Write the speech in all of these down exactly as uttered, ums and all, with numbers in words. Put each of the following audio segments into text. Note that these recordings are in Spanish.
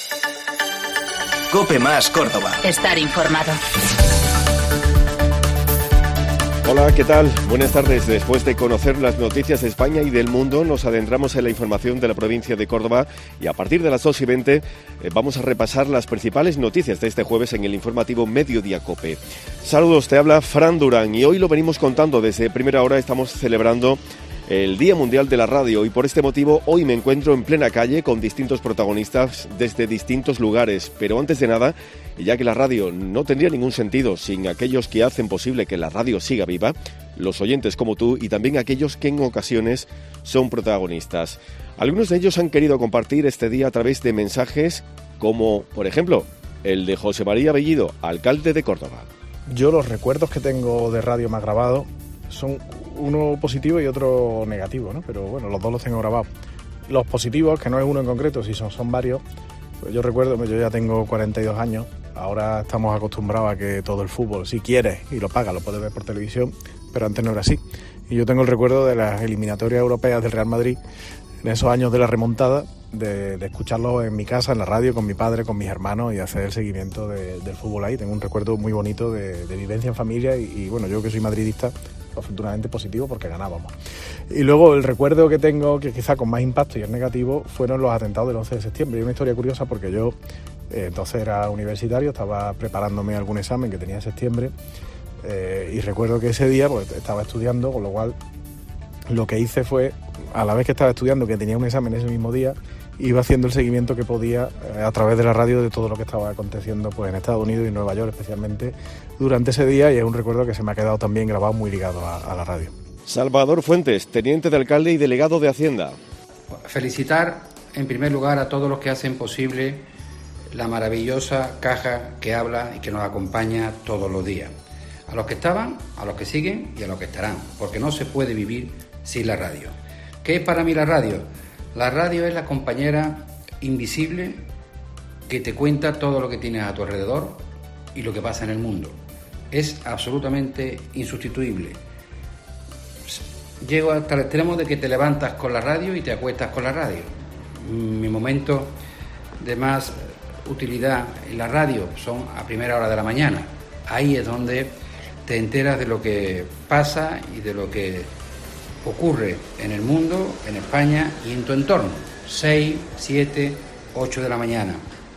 COPE Más Córdoba. Estar informado. Hola, ¿qué tal? Buenas tardes. Después de conocer las noticias de España y del mundo, nos adentramos en la información de la provincia de Córdoba y a partir de las dos y veinte eh, vamos a repasar las principales noticias de este jueves en el informativo Mediodía COPE. Saludos, te habla Fran Durán y hoy lo venimos contando desde primera hora. Estamos celebrando el Día Mundial de la Radio y por este motivo hoy me encuentro en plena calle con distintos protagonistas desde distintos lugares. Pero antes de nada, ya que la radio no tendría ningún sentido sin aquellos que hacen posible que la radio siga viva, los oyentes como tú y también aquellos que en ocasiones son protagonistas. Algunos de ellos han querido compartir este día a través de mensajes como, por ejemplo, el de José María Bellido, alcalde de Córdoba. Yo los recuerdos que tengo de radio más grabados son uno positivo y otro negativo, ¿no? Pero bueno, los dos los tengo grabados. Los positivos, que no es uno en concreto, si son, son varios, pues yo recuerdo, yo ya tengo cuarenta y dos años, ahora estamos acostumbrados a que todo el fútbol, si quieres y lo pagas, lo puedes ver por televisión, pero antes no era así. Y yo tengo el recuerdo de las eliminatorias europeas del Real Madrid, en esos años de la remontada, de, de escucharlo en mi casa, en la radio, con mi padre, con mis hermanos y hacer el seguimiento de, del fútbol ahí. Tengo un recuerdo muy bonito de, de vivencia en familia y, y bueno, yo que soy madridista, afortunadamente positivo porque ganábamos. Y luego el recuerdo que tengo, que quizá con más impacto y es negativo, fueron los atentados del once de septiembre. Y una historia curiosa porque yo eh, entonces era universitario, estaba preparándome algún examen que tenía en septiembre eh, y recuerdo que ese día pues estaba estudiando, con lo cual lo que hice fue, a la vez que estaba estudiando, que tenía un examen ese mismo día, iba haciendo el seguimiento que podía eh, a través de la radio de todo lo que estaba aconteciendo pues en Estados Unidos y Nueva York especialmente durante ese día, y es un recuerdo que se me ha quedado también grabado muy ligado a, a la radio. Salvador Fuentes, teniente de alcalde y delegado de Hacienda. Felicitar en primer lugar a todos los que hacen posible la maravillosa caja que habla y que nos acompaña todos los días. A los que estaban, a los que siguen y a los que estarán, porque no se puede vivir sin la radio. ¿Qué es para mí la radio? La radio es la compañera invisible que te cuenta todo lo que tienes a tu alrededor y lo que pasa en el mundo. Es absolutamente insustituible. Llego hasta el extremo de que te levantas con la radio y te acuestas con la radio. Mi momento de más utilidad en la radio son a primera hora de la mañana. Ahí es donde te enteras de lo que pasa y de lo que ocurre en el mundo, en España y en tu entorno. seis, siete, ocho de la mañana.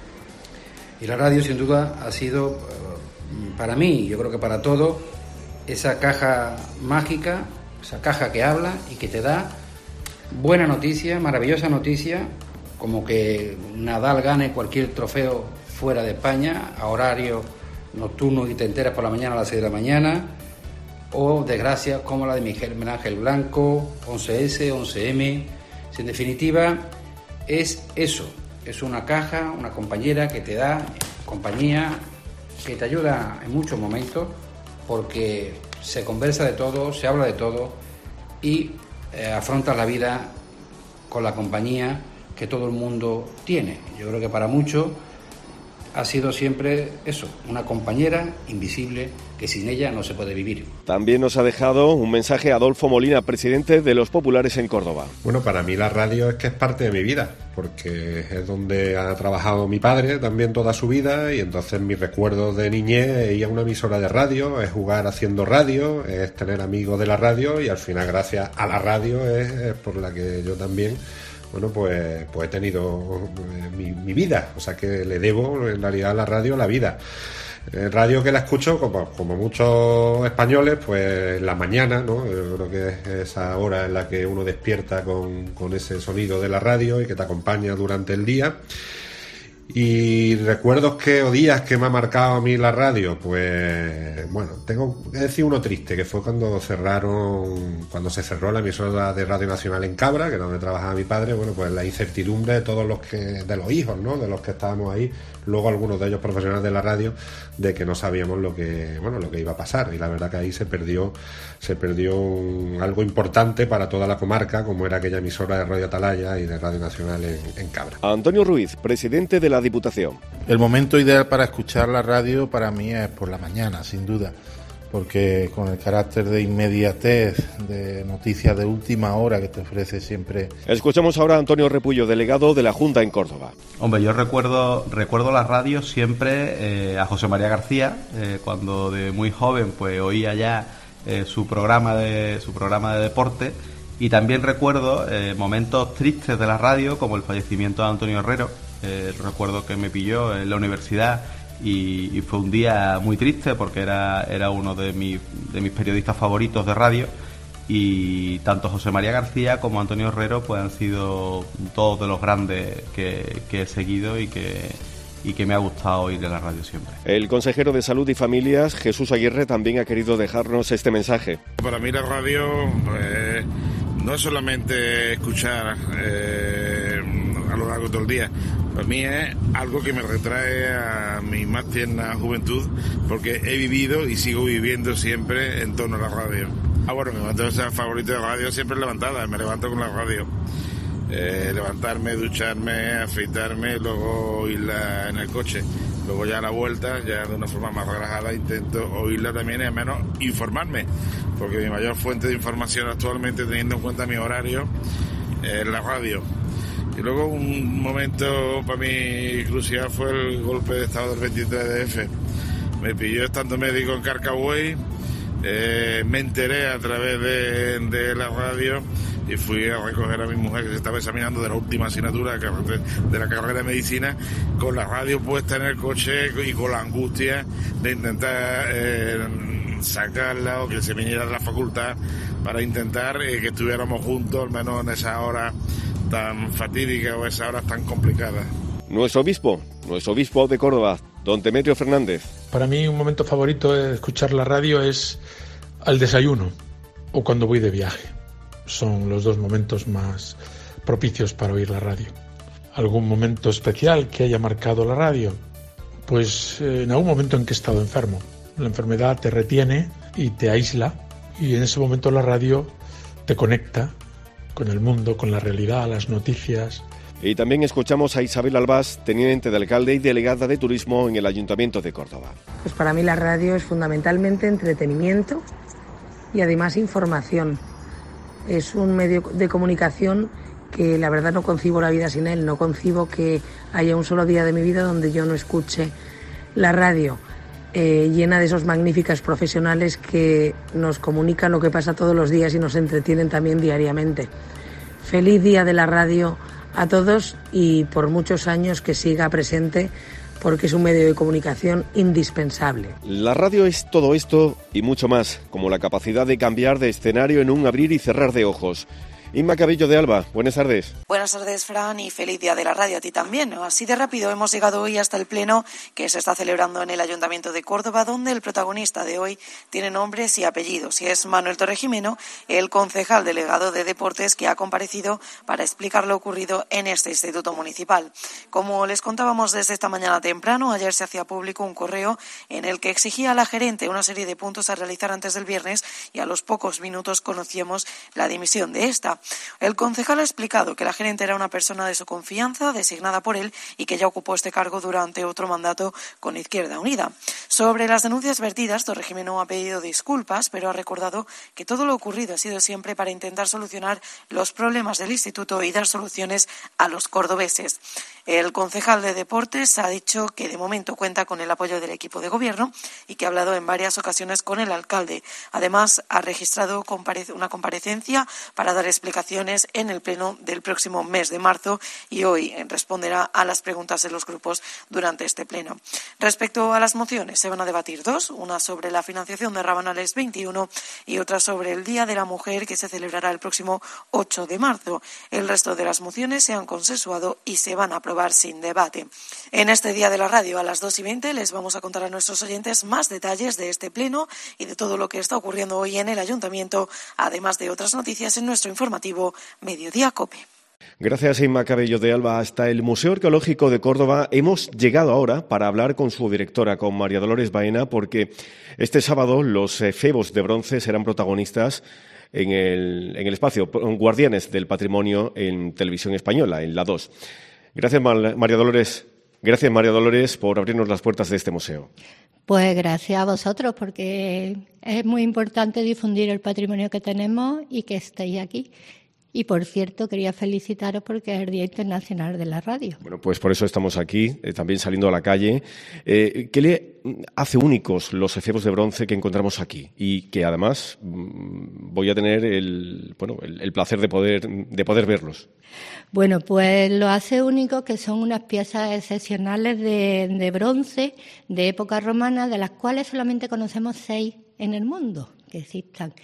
Y la radio sin duda ha sido para mí, yo creo que para todos, esa caja mágica, esa caja que habla y que te da buena noticia, maravillosa noticia, como que Nadal gane cualquier trofeo fuera de España a horario nocturno y te enteras por la mañana a las seis de la mañana, o desgracias como la de Miguel Ángel Blanco, once ese, once eme. En definitiva, es eso, es una caja, una compañera que te da compañía, que te ayuda en muchos momentos, porque se conversa de todo, se habla de todo y eh, afrontas la vida con la compañía que todo el mundo tiene. Yo creo que para muchos ha sido siempre eso, una compañera invisible que sin ella no se puede vivir. También nos ha dejado un mensaje Adolfo Molina, presidente de los Populares en Córdoba. Bueno, para mí la radio es que es parte de mi vida, porque es donde ha trabajado mi padre también toda su vida, y entonces mis recuerdos de niñez es ir a una emisora de radio, es jugar haciendo radio, es tener amigos de la radio, y al final gracias a la radio es, es por la que yo también bueno, pues, pues he tenido mi, mi vida, o sea que le debo en realidad a la radio la vida. Eh, radio que la escucho, como, como muchos españoles, pues en la mañana, ¿no? Yo creo que es esa hora en la que uno despierta con, con ese sonido de la radio y que te acompaña durante el día. Y recuerdos que o días que me ha marcado a mí la radio, pues bueno, tengo que decir uno triste, que fue cuando cerraron, cuando se cerró la emisora de Radio Nacional en Cabra, que es donde trabajaba mi padre. Bueno, pues la incertidumbre de todos los que, de los hijos, ¿no? De los que estábamos ahí, luego algunos de ellos profesionales de la radio, de que no sabíamos lo que, bueno, lo que iba a pasar, y la verdad que ahí se perdió, se perdió un, algo importante para toda la comarca, como era aquella emisora de Radio Atalaya y de Radio Nacional en, en Cabra. Antonio Ruiz, presidente de la Diputación. El momento ideal para escuchar la radio para mí es por la mañana, sin duda, porque con el carácter de inmediatez, de noticias de última hora que te ofrece siempre. Escuchamos ahora a Antonio Repullo, delegado de la Junta en Córdoba. Hombre, yo recuerdo recuerdo la radio siempre eh, a José María García, eh, cuando de muy joven pues oía ya eh, su programa de su programa de deporte, y también recuerdo eh, momentos tristes de la radio, como el fallecimiento de Antonio Herrero. Eh, recuerdo que me pilló en la universidad y, y fue un día muy triste porque era, era uno de, mi, de mis periodistas favoritos de radio, y tanto José María García como Antonio Herrero pues han sido todos de los grandes que, que he seguido y que, y que me ha gustado oír en la radio siempre. El consejero de Salud y Familias, Jesús Aguirre, también ha querido dejarnos este mensaje. Para mí la radio eh, no es solamente escuchar eh, a lo largo de todo el día. Para mí es algo que me retrae a mi más tierna juventud, porque he vivido y sigo viviendo siempre en torno a la radio. Ah, bueno, mi momento favorito de la radio siempre es levantada, me levanto con la radio. Eh, levantarme, ducharme, afeitarme, luego oírla en el coche. Luego ya a la vuelta, ya de una forma más relajada, intento oírla también y al menos informarme, porque mi mayor fuente de información actualmente, teniendo en cuenta mi horario, es la radio. Y luego un momento para mí crucial fue el golpe de estado del veintitrés de F. Me pilló estando médico en Carcagüey, eh, me enteré a través de, de la radio y fui a recoger a mi mujer que se estaba examinando de la última asignatura de la carrera de medicina, con la radio puesta en el coche y con la angustia de intentar eh, sacarla o que se viniera de la facultad para intentar eh, que estuviéramos juntos, al menos en esa hora tan fatídica o esas horas tan complicadas. Nuestro obispo, nuestro obispo de Córdoba, don Demetrio Fernández. Para mí un momento favorito de escuchar la radio es al desayuno o cuando voy de viaje. Son los dos momentos más propicios para oír la radio. ¿Algún momento especial que haya marcado la radio? Pues eh, en algún momento en que he estado enfermo. La enfermedad te retiene y te aísla, y en ese momento la radio te conecta con el mundo, con la realidad, las noticias. Y también escuchamos a Isabel Albás, teniente de alcalde y delegada de turismo en el Ayuntamiento de Córdoba. Pues para mí la radio es fundamentalmente entretenimiento y además información. Es un medio de comunicación que la verdad no concibo la vida sin él, no concibo que haya un solo día de mi vida donde yo no escuche la radio, eh, llena de esos magníficos profesionales que nos comunican lo que pasa todos los días y nos entretienen también diariamente. Feliz día de la radio a todos y por muchos años que siga presente, porque es un medio de comunicación indispensable. La radio es todo esto y mucho más, como la capacidad de cambiar de escenario en un abrir y cerrar de ojos. Inma Cabello de Alba, buenas tardes. Buenas tardes, Fran, y feliz día de la radio a ti también. Así de rápido hemos llegado hoy hasta el pleno que se está celebrando en el Ayuntamiento de Córdoba, donde el protagonista de hoy tiene nombres y apellidos, y es Manuel Torregimeno, el concejal delegado de Deportes, que ha comparecido para explicar lo ocurrido en este instituto municipal. Como les contábamos desde esta mañana temprano, ayer se hacía público un correo en el que exigía a la gerente una serie de puntos a realizar antes del viernes, y a los pocos minutos conocíamos la dimisión de esta. El concejal ha explicado que la gerente era una persona de su confianza, designada por él, y que ya ocupó este cargo durante otro mandato con Izquierda Unida. Sobre las denuncias vertidas, Torregimeno ha pedido disculpas, pero ha recordado que todo lo ocurrido ha sido siempre para intentar solucionar los problemas del instituto y dar soluciones a los cordobeses. El concejal de Deportes ha dicho que de momento cuenta con el apoyo del equipo de gobierno y que ha hablado en varias ocasiones con el alcalde. Además, ha registrado una comparecencia para dar explicaciones en el pleno del próximo mes de marzo, y hoy responderá a las preguntas de los grupos durante este pleno. Respecto a las mociones, se van a debatir dos, una sobre la financiación de Rabanales veintiuno y otra sobre el Día de la Mujer, que se celebrará el próximo ocho de marzo. El resto de las mociones se han consensuado y se van a aprobar sin debate. En este Día de la Radio, a las dos y veinte, les vamos a contar a nuestros oyentes más detalles de este pleno y de todo lo que está ocurriendo hoy en el Ayuntamiento, además de otras noticias en nuestro informativo Mediodía COPE. Gracias, Inma Cabello de Alba. Hasta el Museo Arqueológico de Córdoba hemos llegado ahora para hablar con su directora, con María Dolores Baena, porque este sábado los efebos de bronce serán protagonistas en el, en el espacio Guardianes del Patrimonio en Televisión Española, en la dos. Gracias, María Dolores. Gracias, María Dolores, por abrirnos las puertas de este museo. Pues gracias a vosotros, porque es muy importante difundir el patrimonio que tenemos y que estéis aquí. Y, por cierto, quería felicitaros porque es el Día Internacional de la Radio. Bueno, pues por eso estamos aquí, eh, también saliendo a la calle. Eh, ¿Qué le hace únicos los efebos de bronce que encontramos aquí? Y que, además, mmm, voy a tener el, bueno, el, el placer de poder, de poder verlos. Bueno, pues lo hace único que son unas piezas excepcionales de, de bronce de época romana, de las cuales solamente conocemos seis en el mundo que existan.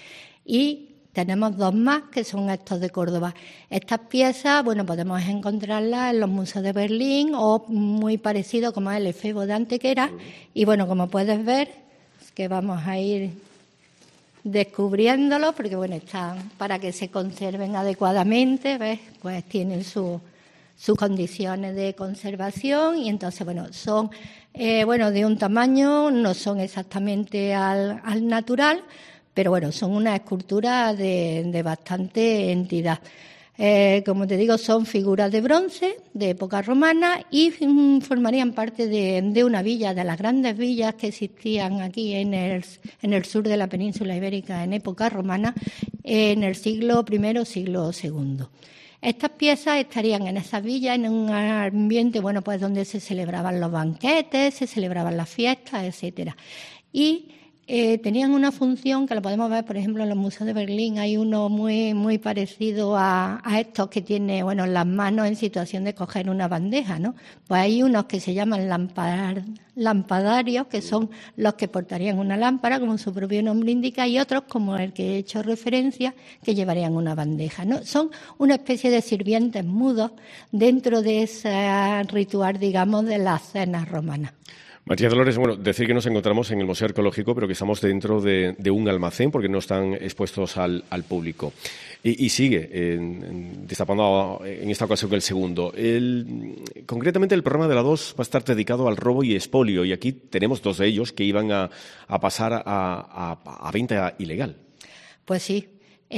Y tenemos dos más, que son estos de Córdoba. Estas piezas, bueno, podemos encontrarlas en los museos de Berlín o muy parecido como es el efebo de Antequera. Y bueno, como puedes ver, que vamos a ir descubriéndolo, porque bueno, están para que se conserven adecuadamente, ¿ves? Pues tienen su, sus condiciones de conservación y entonces, bueno, son eh, bueno de un tamaño, no son exactamente al, al natural, pero bueno, son unas esculturas de, de bastante entidad. Eh, como te digo, son figuras de bronce de época romana y mm, formarían parte de, de una villa, de las grandes villas que existían aquí en el, en el sur de la península ibérica en época romana, en el siglo primero, siglo segundo. Estas piezas estarían en esas villas, en un ambiente, bueno, pues donde se celebraban los banquetes, se celebraban las fiestas, etcétera. Y Eh, tenían una función que lo podemos ver, por ejemplo, en los museos de Berlín. Hay uno muy muy parecido a, a estos que tiene, bueno, las manos en situación de coger una bandeja, ¿no? Pues hay unos que se llaman lampadar, lampadarios, que son los que portarían una lámpara, como su propio nombre indica, y otros, como el que he hecho referencia, que llevarían una bandeja, ¿no? Son una especie de sirvientes mudos dentro de ese ritual, digamos, de las cenas romanas. María Dolores, bueno, decir que nos encontramos en el Museo Arqueológico, pero que estamos dentro de, de un almacén porque no están expuestos al, al público. Y, y sigue en, en, destapando en esta ocasión el segundo. El, concretamente, el programa de la dos va a estar dedicado al robo y expolio, y aquí tenemos dos de ellos que iban a, a pasar a, a, a venta ilegal. Pues sí.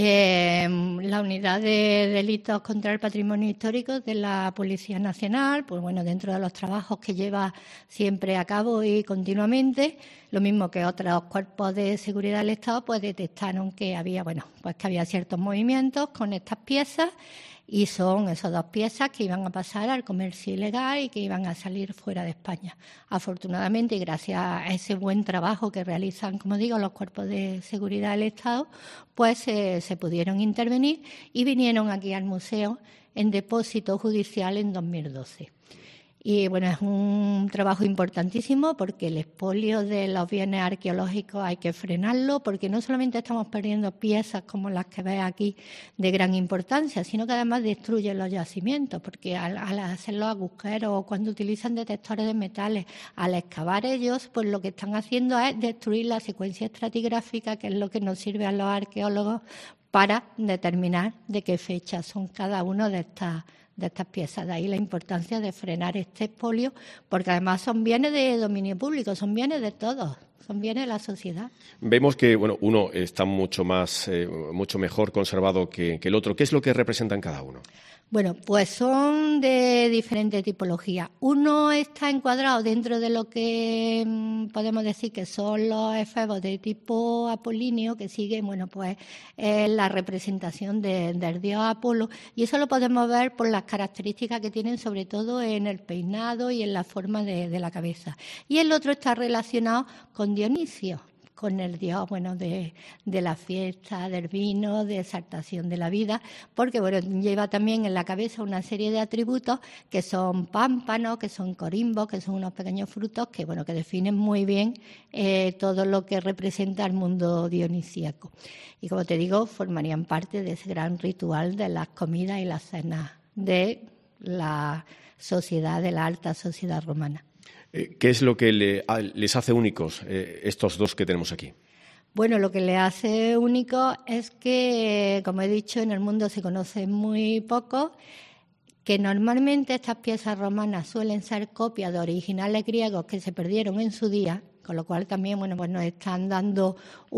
Eh, la unidad de delitos contra el patrimonio histórico de la Policía Nacional, pues bueno, dentro de los trabajos que lleva siempre a cabo y continuamente, lo mismo que otros cuerpos de seguridad del Estado, pues detectaron que había, bueno, pues que había ciertos movimientos con estas piezas. Y son esas dos piezas que iban a pasar al comercio ilegal y que iban a salir fuera de España. Afortunadamente, y gracias a ese buen trabajo que realizan, como digo, los cuerpos de seguridad del Estado, pues eh, se pudieron intervenir y vinieron aquí al museo en depósito judicial en dos mil doce. Y bueno, es un trabajo importantísimo porque el expolio de los bienes arqueológicos hay que frenarlo, porque no solamente estamos perdiendo piezas como las que ves aquí de gran importancia, sino que además destruyen los yacimientos, porque al, al hacer los agujeros o cuando utilizan detectores de metales, al excavar ellos, pues lo que están haciendo es destruir la secuencia estratigráfica, que es lo que nos sirve a los arqueólogos para determinar de qué fecha son cada uno de estas de estas piezas. De ahí la importancia de frenar este expolio, porque además son bienes de dominio público, son bienes de todos, son bienes de la sociedad. Vemos que bueno, uno está mucho más, eh, mucho mejor conservado que, que el otro. ¿Qué es lo que representan cada uno? Bueno, pues son de diferente tipología. Uno está encuadrado dentro de lo que mmm, podemos decir que son los efebos de tipo apolíneo, que siguen, bueno, pues eh, la representación de, del dios Apolo, y eso lo podemos ver por las características que tienen, sobre todo en el peinado y en la forma de, de la cabeza. Y el otro está relacionado con Dionisio, con el dios, bueno, de, de la fiesta, del vino, de exaltación de la vida, porque, bueno, lleva también en la cabeza una serie de atributos que son pámpanos, que son corimbos, que son unos pequeños frutos que, bueno, que definen muy bien eh, todo lo que representa el mundo dionisíaco. Y, como te digo, formarían parte de ese gran ritual de las comidas y las cenas de la sociedad, de la alta sociedad romana. ¿Qué es lo que le, les hace únicos eh, estos dos que tenemos aquí? Bueno, lo que le hace único es que, como he dicho, en el mundo se conoce muy poco, que normalmente estas piezas romanas suelen ser copias de originales griegos que se perdieron en su día, con lo cual también, bueno, pues nos están dando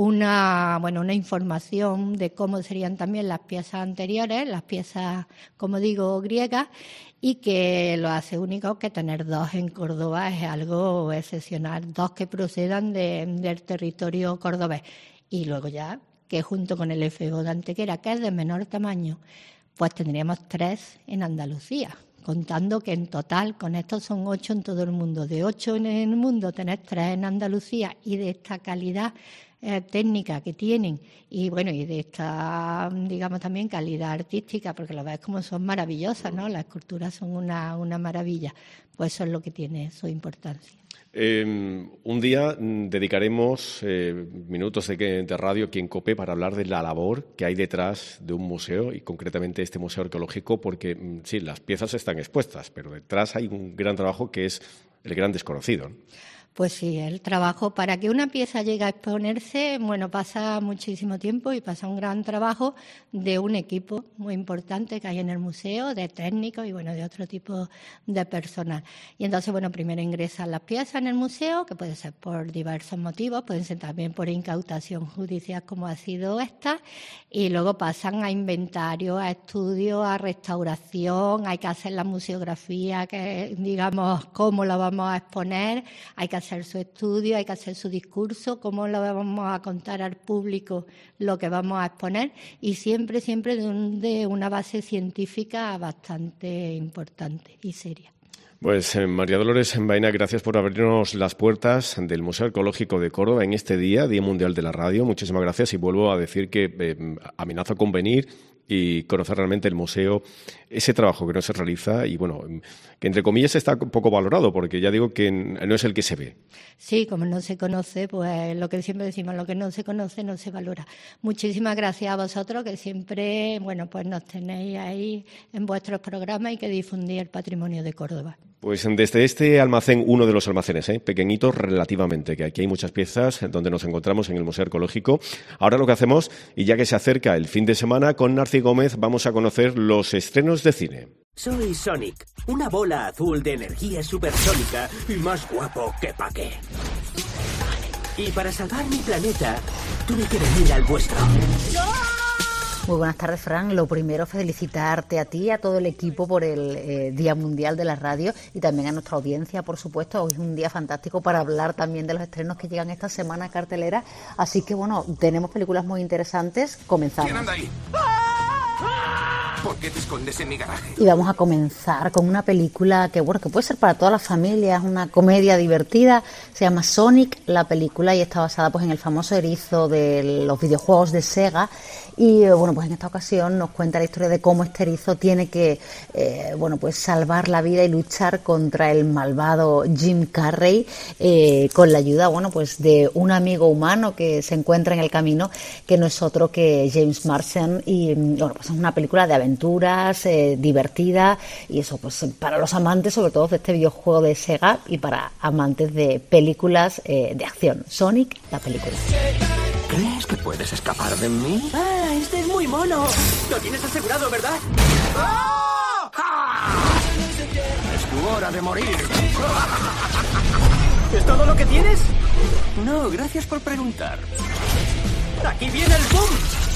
una, bueno, una información de cómo serían también las piezas anteriores, las piezas, como digo, griegas, y que lo hace único que tener dos en Córdoba es algo excepcional, dos que procedan de, del territorio cordobés. Y luego ya, que junto con el efebo de Antequera, que es de menor tamaño, pues tendríamos tres en Andalucía, contando que en total, con estos son ocho en todo el mundo. De ocho en el mundo tenés tres en Andalucía, y de esta calidad eh, técnica que tienen, y bueno, y de esta, digamos, también calidad artística, porque lo ves como son maravillosas, ¿no? Las esculturas son una, una maravilla, pues eso es lo que tiene su importancia. Eh, un día dedicaremos eh, minutos de, de radio aquí en COPE para hablar de la labor que hay detrás de un museo, y concretamente este museo arqueológico, porque sí, las piezas están expuestas, pero detrás hay un gran trabajo que es el gran desconocido, ¿no? Pues sí, el trabajo para que una pieza llegue a exponerse, bueno, pasa muchísimo tiempo y pasa un gran trabajo de un equipo muy importante que hay en el museo, de técnicos y bueno, de otro tipo de personal. Y entonces, bueno, primero ingresan las piezas en el museo, que puede ser por diversos motivos, pueden ser también por incautación judicial como ha sido esta, y luego pasan a inventario, a estudio, a restauración, hay que hacer la museografía, que digamos cómo la vamos a exponer, hay que hacer su estudio, hay que hacer su discurso, cómo lo vamos a contar al público lo que vamos a exponer, y siempre, siempre de, un, de una base científica bastante importante y seria. Pues eh, María Dolores Baena, gracias por abrirnos las puertas del Museo Arqueológico de Córdoba en este día, Día Mundial de la Radio. Muchísimas gracias, y vuelvo a decir que eh, amenazo con venir y conocer realmente el museo, ese trabajo que no se realiza y, bueno, que entre comillas está un poco valorado, porque ya digo que no es el que se ve. Sí, como no se conoce, pues lo que siempre decimos, lo que no se conoce no se valora. Muchísimas gracias a vosotros, que siempre, bueno, pues nos tenéis ahí en vuestros programas y que difundís el patrimonio de Córdoba. Pues desde este almacén, uno de los almacenes, ¿eh? pequeñito relativamente, que aquí hay muchas piezas donde nos encontramos en el Museo Arqueológico. Ahora lo que hacemos, y ya que se acerca el fin de semana, con Narci Gómez vamos a conocer los estrenos de cine. Soy Sonic, una bola azul de energía supersónica y más guapo que pa' qué. Y para salvar mi planeta, tuve que venir al vuestro. Muy buenas tardes, Fran. Lo primero, felicitarte a ti y a todo el equipo por el eh, Día Mundial de la Radio, y también a nuestra audiencia, por supuesto. Hoy es un día fantástico para hablar también de los estrenos que llegan esta semana a cartelera. Así que, bueno, tenemos películas muy interesantes. Comenzamos. ¿Quién anda ahí? ¿Por qué te escondes en mi garaje? Y vamos a comenzar con una película que, bueno, que puede ser para todas las familias, una comedia divertida. Se llama Sonic, la película, y está basada pues en el famoso erizo de los videojuegos de Sega. Y bueno, pues en esta ocasión nos cuenta la historia de cómo este erizo tiene que eh, bueno, pues salvar la vida y luchar contra el malvado Jim Carrey, eh, con la ayuda, bueno, pues de un amigo humano que se encuentra en el camino, que no es otro que James Marsden. Y bueno, pues es una película de aventuras, eh, divertida, y eso pues para los amantes sobre todo de este videojuego de Sega, y para amantes de películas eh, de acción. Sonic, la película. ¿Crees que puedes escapar de mí? ¡Ah, este es muy mono! Lo tienes asegurado, ¿verdad? ¡Ah! ¡Ah! Es tu hora de morir. ¿Es todo lo que tienes? No, gracias por preguntar. ¡Aquí viene el boom!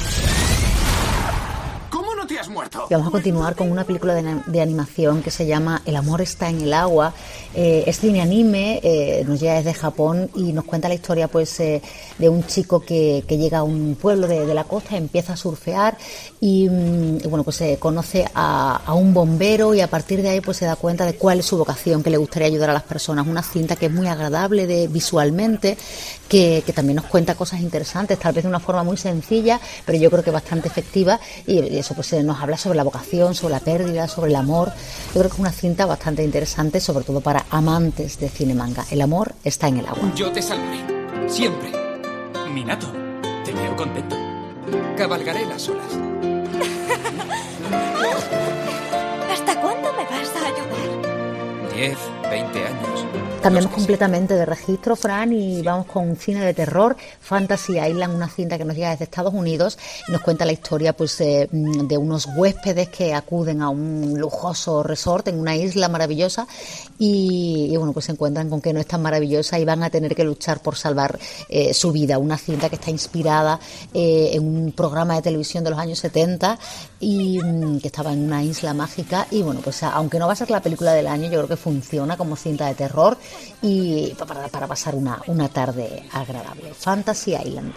¿Cómo no te has muerto? Y vamos a continuar con una película de, de animación que se llama El amor está en el agua. Eh, es cine anime, eh, nos llega desde Japón y nos cuenta la historia pues eh, de un chico que, que llega a un pueblo de, de la costa, empieza a surfear y, y bueno, pues se eh, conoce a, a un bombero, y a partir de ahí pues se da cuenta de cuál es su vocación, que le gustaría ayudar a las personas. Una cinta que es muy agradable de, visualmente, que, que también nos cuenta cosas interesantes, tal vez de una forma muy sencilla, pero yo creo que bastante efectiva, y, y eso pues eh, nos habla sobre la vocación, sobre la pérdida, sobre el amor. Yo creo que es una cinta bastante interesante, sobre todo para amantes de cine manga. El amor está en el agua. Yo te salvaré, siempre. Minato, te veo contento. Cabalgaré las olas. ¿Hasta cuándo me vas a ayudar? diez, veinte años. Cambiamos completamente de registro, Fran, y vamos con un cine de terror, Fantasy Island, una cinta que nos llega desde Estados Unidos y nos cuenta la historia pues eh, de unos huéspedes que acuden a un lujoso resort en una isla maravillosa y, y bueno, pues se encuentran con que no es tan maravillosa y van a tener que luchar por salvar eh, su vida. Una cinta que está inspirada eh, en un programa de televisión de los años setenta y mm, que estaba en una isla mágica y bueno, pues aunque no va a ser la película del año, yo creo que funciona como cinta de terror y para, para pasar una, una tarde agradable. Fantasy Island.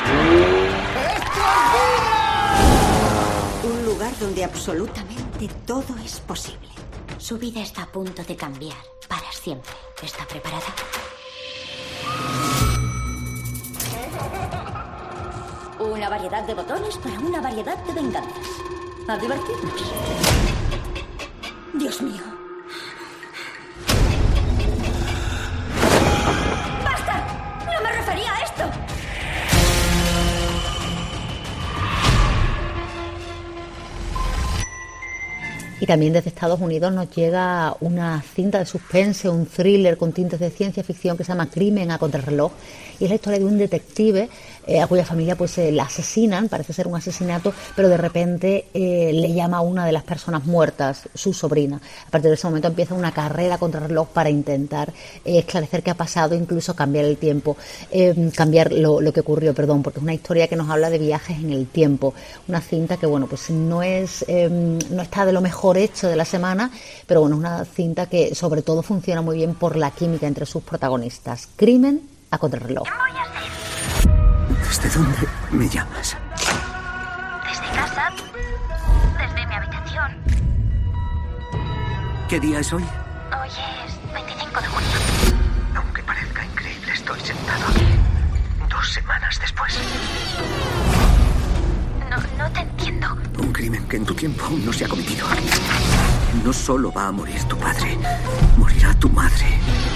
Un lugar donde absolutamente todo es posible. Su vida está a punto de cambiar para siempre. ¿Está preparada? Una variedad de botones para una variedad de venganzas. A divertirnos. Dios mío. ¡Basta! ¡No me refería a esto! Y también desde Estados Unidos nos llega una cinta de suspense, un thriller con tintes de ciencia ficción que se llama Crimen a contrarreloj. Y es la historia de un detective eh, a cuya familia pues eh, la asesinan, parece ser un asesinato, pero de repente eh, le llama a una de las personas muertas, su sobrina. A partir de ese momento empieza una carrera contra el reloj para intentar eh, esclarecer qué ha pasado, incluso cambiar el tiempo, eh, cambiar lo, lo que ocurrió, perdón, porque es una historia que nos habla de viajes en el tiempo. Una cinta que, bueno, pues no es eh, no está de lo mejor hecho de la semana, pero bueno, es una cinta que sobre todo funciona muy bien por la química entre sus protagonistas. Crimen a contrarreloj. ¿Desde dónde me llamas? Desde casa, desde mi habitación. ¿Qué día es hoy? Hoy es veinticinco de junio. Aunque parezca increíble, estoy sentado aquí dos semanas después. No, no te entiendo. Un crimen que en tu tiempo aún no se ha cometido. No solo va a morir tu padre, morirá tu madre.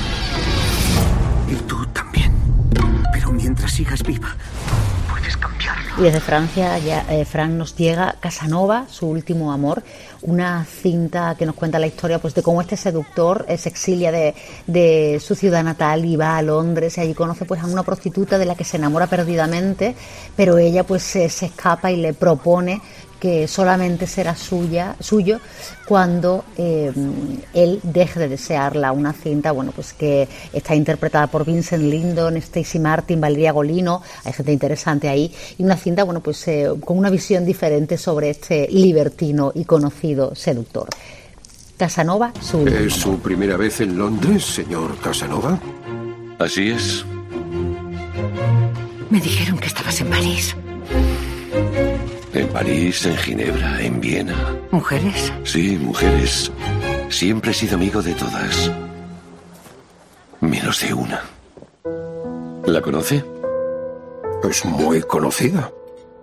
Y tú también. Pero mientras sigas viva, puedes cambiarlo. Y desde Francia, ya, eh, Fran nos llega Casanova, su último amor, una cinta que nos cuenta la historia pues de cómo este seductor eh, se exilia de, de su ciudad natal y va a Londres y allí conoce pues a una prostituta de la que se enamora perdidamente, pero ella pues eh, se escapa y le propone que solamente será suya, suyo cuando eh, él deje de desearla. Una cinta, bueno, pues que está interpretada por Vincent Lindon, Stacey Martin, Valeria Golino, hay gente interesante ahí, y una cinta, bueno, pues eh, con una visión diferente sobre este libertino y conocido seductor. Casanova, su... ¿Es su primera vez en Londres, señor Casanova? Así es. Me dijeron que estabas en París. En París, en Ginebra, en Viena. ¿Mujeres? Sí, mujeres. Siempre he sido amigo de todas. Menos de una. ¿La conoce? Es muy conocida.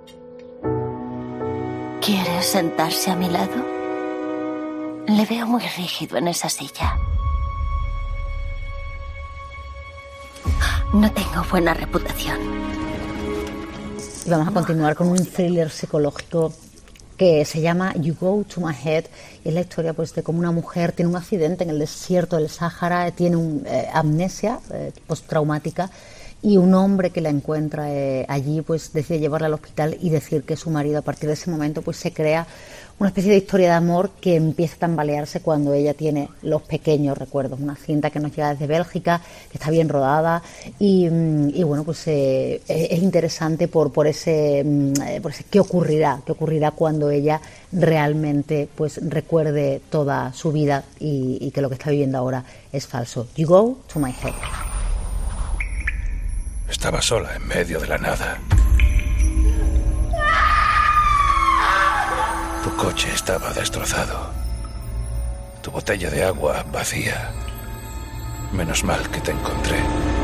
¿Quiere sentarse a mi lado? Le veo muy rígido en esa silla. No tengo buena reputación. Y vamos a continuar con un thriller psicológico que se llama You Go to My Head, y es la historia pues de cómo una mujer tiene un accidente en el desierto del Sáhara, tiene un, eh, amnesia eh, postraumática, y un hombre que la encuentra eh, allí pues decide llevarla al hospital y decir que es su marido. A partir de ese momento pues se crea una especie de historia de amor que empieza a tambalearse cuando ella tiene los pequeños recuerdos. Una cinta que nos llega desde Bélgica, que está bien rodada y, y bueno, pues eh, es interesante por, por, ese, por ese qué ocurrirá, qué ocurrirá cuando ella realmente pues recuerde toda su vida y, y que lo que está viviendo ahora es falso. You Go to My Head. Estaba sola en medio de la nada. Tu coche estaba destrozado. Tu botella de agua vacía. Menos mal que te encontré.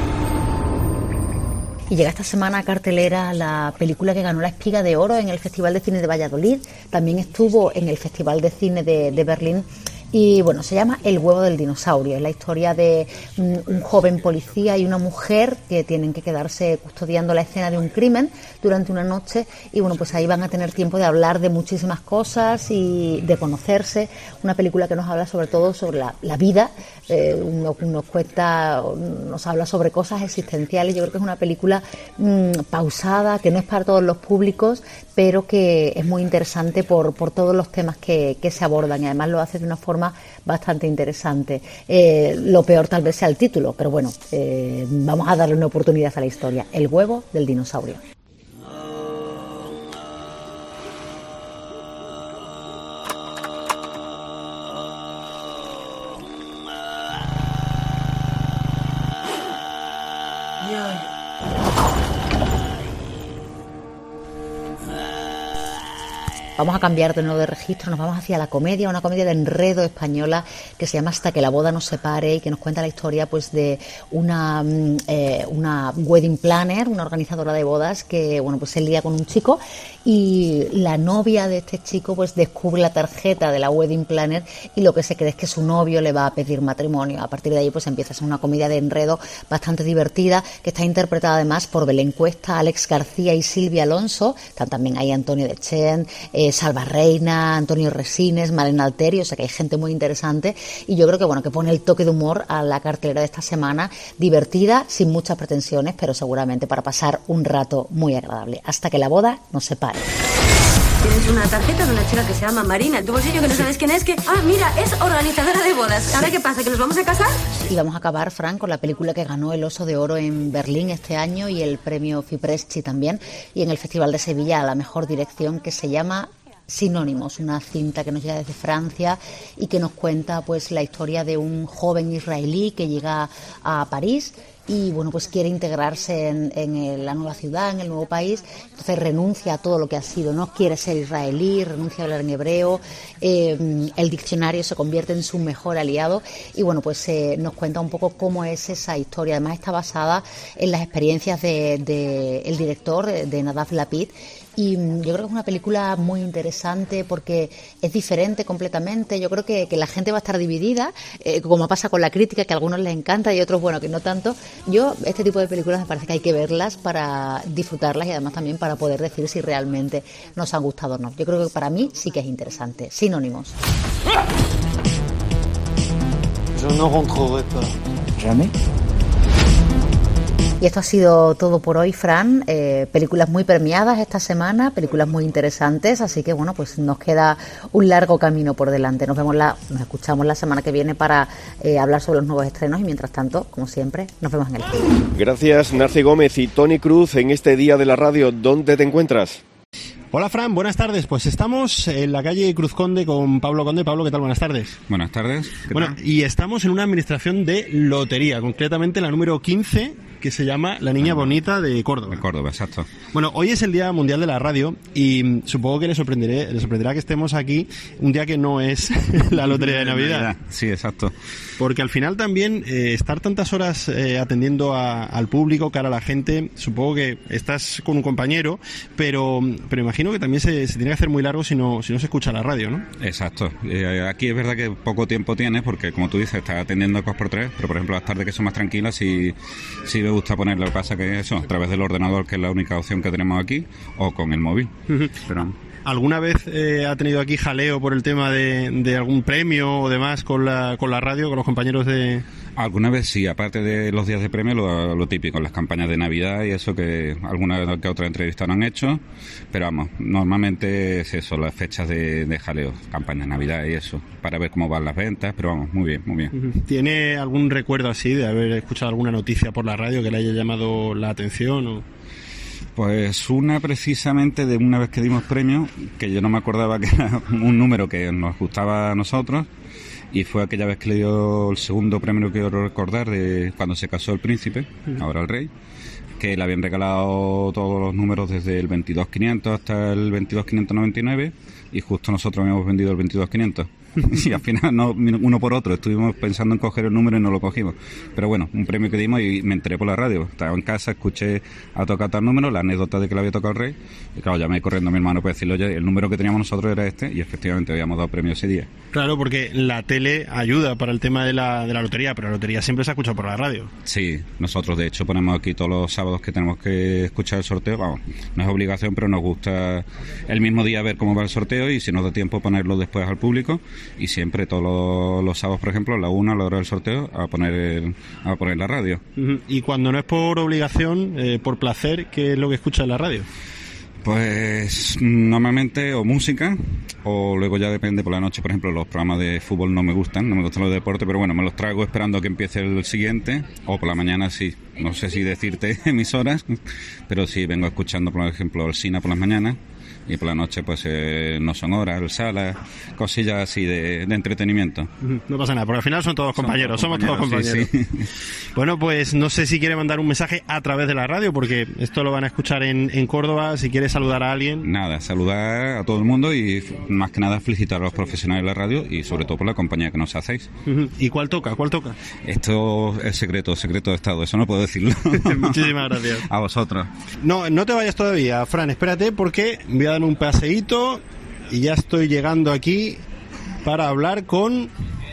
Y llega esta semana a cartelera la película que ganó la Espiga de Oro en el Festival de Cine de Valladolid. También estuvo en el Festival de Cine de, de Berlín. Y bueno, se llama El huevo del dinosaurio. Es la historia de un, un joven policía y una mujer que tienen que quedarse custodiando la escena de un crimen durante una noche, y bueno, pues ahí van a tener tiempo de hablar de muchísimas cosas y de conocerse. Una película que nos habla sobre todo sobre la, la vida, eh, nos, nos cuenta, nos habla sobre cosas existenciales. Yo creo que es una película mmm, pausada, que no es para todos los públicos, pero que es muy interesante por, por todos los temas que, que se abordan, y además lo hace de una forma bastante interesante. Eh, lo peor tal vez sea el título, pero bueno, eh, vamos a darle una oportunidad a la historia. El huevo del dinosaurio. Vamos a cambiar de nuevo de registro, nos vamos hacia la comedia, una comedia de enredo española que se llama Hasta que la boda nos separe, y que nos cuenta la historia pues de una eh, una wedding planner, una organizadora de bodas que bueno pues se lía con un chico, y la novia de este chico pues descubre la tarjeta de la wedding planner y lo que se cree es que su novio le va a pedir matrimonio. A partir de ahí pues empieza a ser una comedia de enredo bastante divertida, que está interpretada además por Belén Cuesta, Alex García y Silvia Alonso. Están también ahí Antonio Dechen, eh, Salva Reina, Antonio Resines, Malena Alterio, o sea que hay gente muy interesante, y yo creo que bueno que pone el toque de humor a la cartelera de esta semana, divertida, sin muchas pretensiones, pero seguramente para pasar un rato muy agradable. Hasta que la boda nos separe. Tienes una tarjeta de una chica que se llama Marina en tu bolsillo, que no sabes quién es, que... Ah, mira, es organizadora de bodas. ¿Ahora qué pasa, que nos vamos a casar? Y vamos a acabar, Fran, con la película que ganó el Oso de Oro en Berlín este año y el premio Fipresci también, y en el Festival de Sevilla a la mejor dirección, que se llama Sinónimos, una cinta que nos llega desde Francia y que nos cuenta pues la historia de un joven israelí que llega a París y bueno pues quiere integrarse en, en la nueva ciudad, en el nuevo país. Entonces renuncia a todo lo que ha sido, no quiere ser israelí, renuncia a hablar en hebreo, eh, el diccionario se convierte en su mejor aliado, y bueno pues eh, nos cuenta un poco cómo es esa historia. Además está basada en las experiencias de, de el director, de Nadav Lapid, y yo creo que es una película muy interesante porque es diferente completamente. Yo creo que, que la gente va a estar dividida, eh, como pasa con la crítica, que a algunos les encanta y a otros, bueno, que no tanto. Yo, este tipo de películas me parece que hay que verlas para disfrutarlas y además también para poder decir si realmente nos han gustado o no. Yo creo que para mí sí que es interesante. Sinónimos. Yo no rentrerai pas. ¿Jamais? Y esto ha sido todo por hoy, Fran. Eh, películas muy premiadas esta semana, películas muy interesantes, así que bueno, pues nos queda un largo camino por delante. Nos vemos la, nos escuchamos la semana que viene para eh, hablar sobre los nuevos estrenos, y mientras tanto, como siempre, nos vemos en el cine. Gracias, Narci Gómez y Tony Cruz. En este día de la radio, ¿dónde te encuentras? Hola, Fran, buenas tardes. Pues estamos en la calle Cruz Conde con Pablo Conde. Pablo, ¿qué tal? Buenas tardes. Buenas tardes. Bueno, y estamos en una administración de lotería, concretamente la número quince, que se llama La Niña Bonita de Córdoba. De Córdoba, exacto. Bueno, hoy es el Día Mundial de la Radio y supongo que les sorprenderé, les sorprenderá que estemos aquí un día que no es la Lotería de Navidad. Navidad. Sí, exacto. Porque al final también eh, estar tantas horas eh, atendiendo a, al público, cara a la gente, supongo que estás con un compañero, pero, pero imagino que también se, se tiene que hacer muy largo si no, si no se escucha la radio, ¿no? Exacto. Eh, aquí es verdad que poco tiempo tienes porque, como tú dices, estás atendiendo dos por tres, pero por ejemplo las tardes que son más tranquilas sí, sí me gusta poner. Lo que pasa que eso, a través del ordenador, que es la única opción que tenemos aquí, o con el móvil. Uh-huh. Pero ¿alguna vez eh, ha tenido aquí jaleo por el tema de, de algún premio o demás con la, con la radio, con los compañeros de...? Alguna vez sí, aparte de los días de premio, lo, lo típico, las campañas de Navidad y eso, que alguna que otra entrevista no han hecho, pero vamos, normalmente es eso, las fechas de, de jaleo, campañas de Navidad y eso, para ver cómo van las ventas, pero vamos, muy bien, muy bien. ¿Tiene algún recuerdo así de haber escuchado alguna noticia por la radio que le haya llamado la atención o...? Pues una precisamente de una vez que dimos premio, que yo no me acordaba que era un número que nos gustaba a nosotros, y fue aquella vez que le dio el segundo premio, que quiero recordar, de cuando se casó el príncipe, uh-huh. ahora el rey, que le habían regalado todos los números desde el veintidós quinientos hasta el veintidós quinientos noventa y nueve, y justo nosotros habíamos vendido el veintidós quinientos. y al final no, uno por otro estuvimos pensando en coger el número y no lo cogimos. Pero bueno, un premio que dimos y me enteré por la radio. Estaba en casa, escuché a tocar tal número, la anécdota de que le había tocado el Rey, y claro, llamé corriendo a mi hermano para decirle, oye, el número que teníamos nosotros era este, y efectivamente habíamos dado premio ese día. Claro, porque la tele ayuda para el tema de la, de la lotería, pero la lotería siempre se ha escuchado por la radio. Sí, nosotros de hecho ponemos aquí todos los sábados que tenemos que escuchar el sorteo, vamos, no es obligación, pero nos gusta el mismo día ver cómo va el sorteo y si nos da tiempo ponerlo después al público, y siempre todos los, los sábados, por ejemplo, a la una, a la hora del sorteo, a poner el, a poner la radio. Uh-huh. Y cuando no es por obligación, eh, por placer, ¿qué es lo que escuchas en la radio? Pues normalmente o música, o luego ya depende por la noche. Por ejemplo, los programas de fútbol no me gustan, no me gustan los de deporte, pero bueno, me los trago esperando a que empiece el siguiente, o por la mañana sí, no sé si decirte emisoras, pero sí vengo escuchando, por ejemplo, el Sina por las mañanas, y por la noche pues eh, No Son Horas, el Sala, cosillas así de, de entretenimiento. No pasa nada, porque al final son todos compañeros, somos todos compañeros, somos todos compañeros. Sí, sí. Bueno, pues no sé si quiere mandar un mensaje a través de la radio, porque esto lo van a escuchar en, en Córdoba, si quiere saludar a alguien. Nada, saludar a todo el mundo y más que nada felicitar a los profesionales de la radio y sobre todo por la compañía que nos hacéis. Uh-huh. ¿Y cuál toca? ¿Cuál toca? Esto es secreto, secreto de Estado, eso no puedo decirlo. Muchísimas gracias. A vosotros. No, no te vayas todavía, Fran, espérate, porque voy a dar un paseíto y ya estoy llegando aquí para hablar con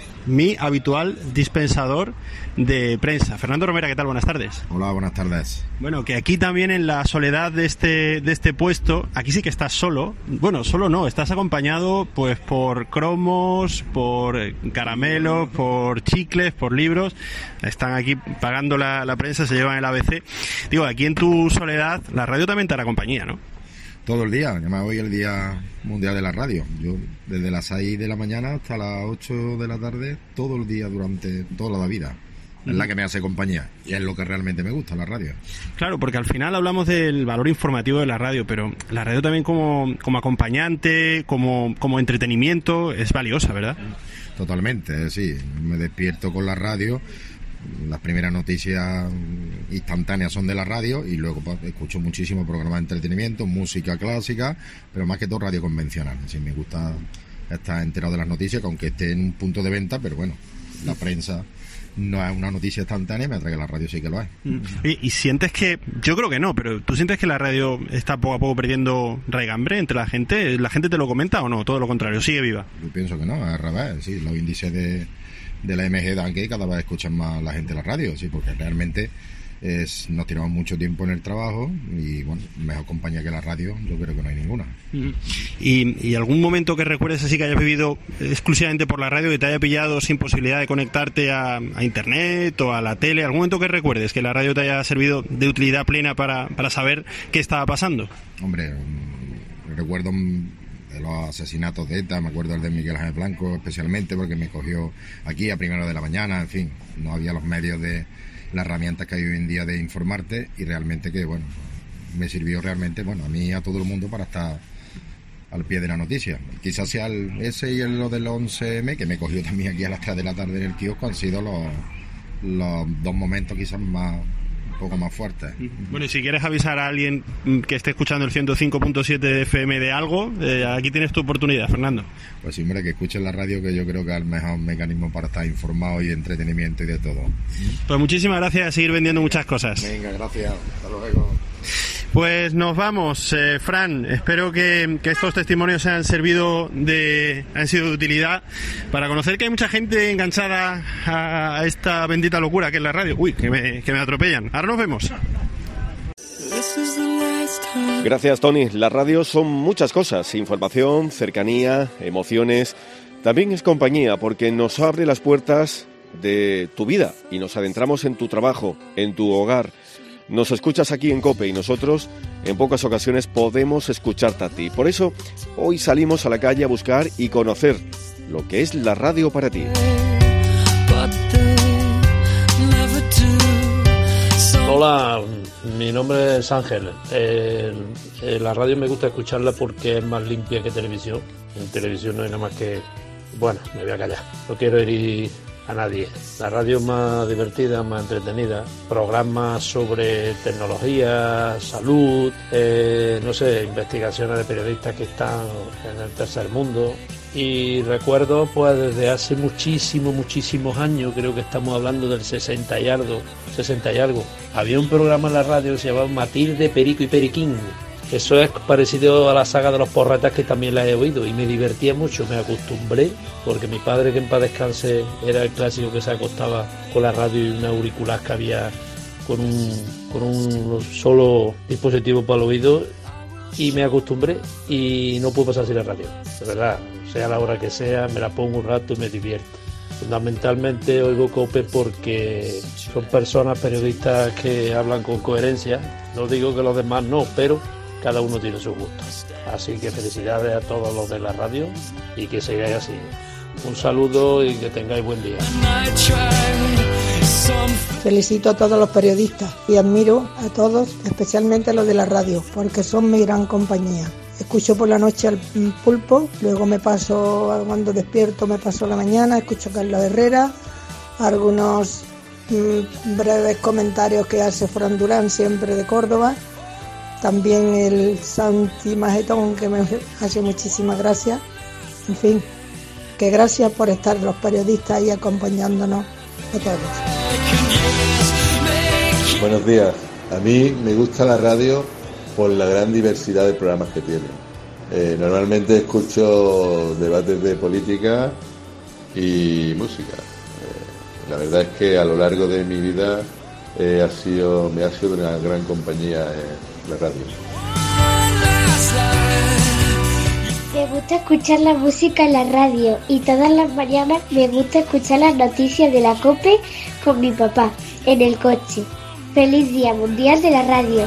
mi habitual dispensador de prensa. Fernando Romera, ¿qué tal? Buenas tardes. Hola, buenas tardes. Bueno, que aquí también en la soledad de este de este puesto, aquí sí que estás solo. Bueno, solo no, estás acompañado pues por cromos, por caramelos, por chicles, por libros. Están aquí pagando la, la prensa, se llevan el A B C. Digo, aquí en tu soledad, la radio también te hará compañía, ¿no? Todo el día, además hoy es el Día Mundial de la Radio. Yo desde las seis de la mañana hasta las ocho de la tarde, todo el día durante toda la vida. Es la que me hace compañía y es lo que realmente me gusta, la radio. Claro, porque al final hablamos del valor informativo de la radio, pero la radio también como, como acompañante, como, como entretenimiento, es valiosa, ¿verdad? Totalmente, sí. Me despierto con la radio. Las primeras noticias instantáneas son de la radio y luego pues, escucho muchísimos programas de entretenimiento, música clásica, pero más que todo radio convencional. Así me gusta estar enterado de las noticias, que aunque esté en un punto de venta, pero bueno, la prensa no es una noticia instantánea, mientras que la radio sí que lo es. ¿Y, y sientes que, yo creo que no, pero tú sientes que la radio está poco a poco perdiendo raigambre entre la gente? ¿La gente te lo comenta o no? Todo lo contrario, sigue viva. Yo pienso que no, es al revés, sí, los índices de de la M G dan que cada vez escuchan más la gente la radio, sí, porque realmente es, nos tiramos mucho tiempo en el trabajo y bueno, mejor compañía que la radio yo creo que no hay ninguna. ¿Y, y algún momento que recuerdes así que hayas vivido exclusivamente por la radio, que te haya pillado sin posibilidad de conectarte a, a internet o a la tele? ¿Algún momento que recuerdes que la radio te haya servido de utilidad plena para, para saber qué estaba pasando? Hombre, recuerdo de los asesinatos de ETA, me acuerdo el de Miguel Ángel Blanco especialmente porque me cogió aquí a primera de la mañana, en fin, no había los medios de las herramientas que hay hoy en día de informarte y realmente que, bueno, me sirvió realmente, bueno, a mí y a todo el mundo para estar al pie de la noticia. Quizás sea el, ese y el, lo del once eme, que me cogió también aquí a las tres de la tarde en el kiosco, han sido los, los dos momentos quizás más un poco más fuertes. Bueno, y si quieres avisar a alguien que esté escuchando el ciento cinco punto siete F M de algo, eh, aquí tienes tu oportunidad, Fernando. Pues sí, hombre, que escuchen la radio, que yo creo que es el mejor mecanismo para estar informado y de entretenimiento y de todo. Pues muchísimas gracias, a seguir vendiendo muchas cosas. Venga, gracias, hasta luego. Pues nos vamos, eh, Fran, espero que, que estos testimonios han servido de, han sido de utilidad para conocer que hay mucha gente enganchada a, a esta bendita locura que es la radio. Uy, que me, que me atropellan. Ahora nos vemos. Gracias, Tony. La radio son muchas cosas: información, cercanía, emociones. También es compañía porque nos abre las puertas de tu vida y nos adentramos en tu trabajo, en tu hogar. Nos escuchas aquí en COPE y nosotros en pocas ocasiones podemos escucharte a ti. Por eso hoy salimos a la calle a buscar y conocer lo que es la radio para ti. Hola, mi nombre es Ángel. Eh, eh, la radio me gusta escucharla porque es más limpia que televisión. En televisión no hay nada más que... Bueno, me voy a callar. No quiero herir a nadie. La radio es más divertida, más entretenida. Programas sobre tecnología, salud, eh, no sé, investigaciones de periodistas que están en el tercer mundo. Y recuerdo pues desde hace muchísimos, muchísimos años, creo que estamos hablando del sesenta y algo, sesenta y algo, había un programa en la radio que se llamaba Matilde, Perico y Periquín. Eso es parecido a la saga de los porretas, que también la he oído y me divertía mucho, me acostumbré, porque mi padre, que en paz descanse, era el clásico que se acostaba con la radio y un auricular que había con un, con un solo dispositivo para el oído, y me acostumbré y no puedo pasar sin la radio, de verdad, sea la hora que sea, me la pongo un rato y me divierto. Fundamentalmente oigo COPE porque son personas, periodistas que hablan con coherencia, no digo que los demás no, pero cada uno tiene su gusto. Así que felicidades a todos los de la radio y que sigáis así. Un saludo y que tengáis buen día. Felicito a todos los periodistas y admiro a todos, especialmente a los de la radio, porque son mi gran compañía. Escucho por la noche al Pulpo, luego me paso, cuando despierto me paso la mañana, escucho a Carlos Herrera, algunos mmm, breves comentarios que hace Fran Durán, siempre de Córdoba, también el Santi Majetón, que me hace muchísimas gracias. En fin, que gracias por estar los periodistas ahí acompañándonos a todos. Buenos días. A mí me gusta la radio por la gran diversidad de programas que tiene. Eh, normalmente escucho debates de política y música. Eh, la verdad es que a lo largo de mi vida eh, ha sido, me ha sido una gran compañía eh, la radio. Me gusta escuchar la música en la radio y todas las mañanas me gusta escuchar las noticias de la COPE con mi papá en el coche. ¡Feliz Día Mundial de la Radio!